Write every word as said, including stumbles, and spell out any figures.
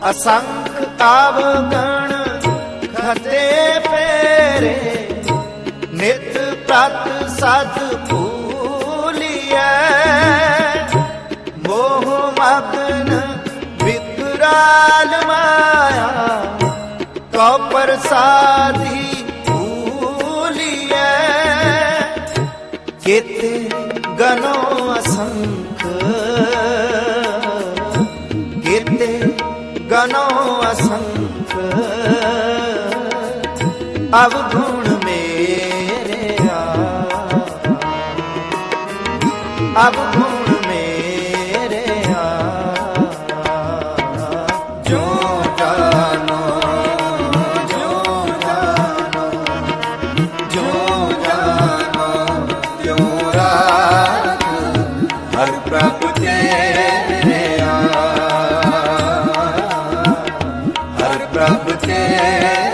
असंख अवगण खते फेरे, नित प्रत सद भूलिए। मोह मगन विकराल माया, तो प्रसादी भूलिए। केते गनो असंख, केते गनो असंख, अवगुण मेरे आ, अवगुण मेरे आ। जो जानो जो जानो, जो जानो त्यों राख, हर प्रभु तेरे आ, हर प्रभु तेरे।